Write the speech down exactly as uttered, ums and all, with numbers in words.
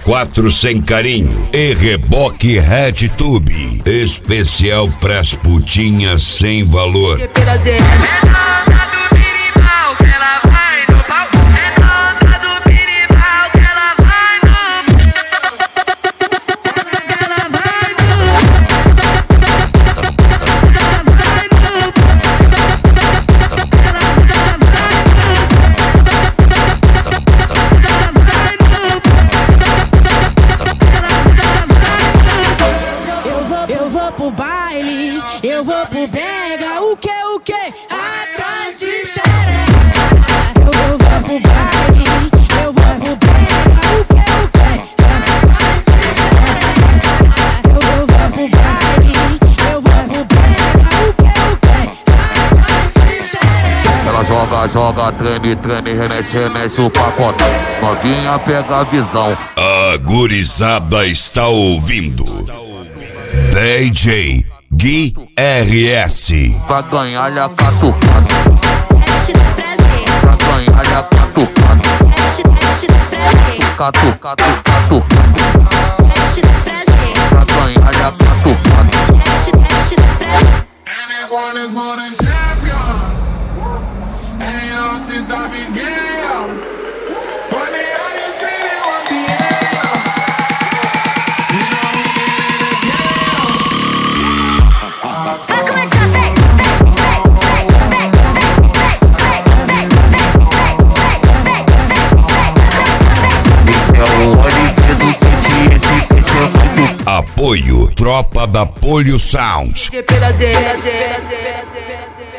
quatro sem carinho e reboque RedTube. Especial pras putinhas sem valor. Que prazer. Eu vou pro baile, eu vou pro brega, o que, o que? Atrás de xereca. Eu vou pro baile, eu vou pro brega, o que, o que? Atrás de xereca. Eu vou pro baile, eu vou pro brega, o que, o que? Atrás de xereca. Ela joga, joga, treme, treme, remexe, remexe o pacote. Novinha pega a visão. A gurizada está ouvindo D J Gui R S. Pra ganhar lhe a catucada. Pra ganhar lhe a catucada. Catu, catu, catu. Pra ganhar lhe a catucada. Apoio Tropa da Polio Sound. Que prazer.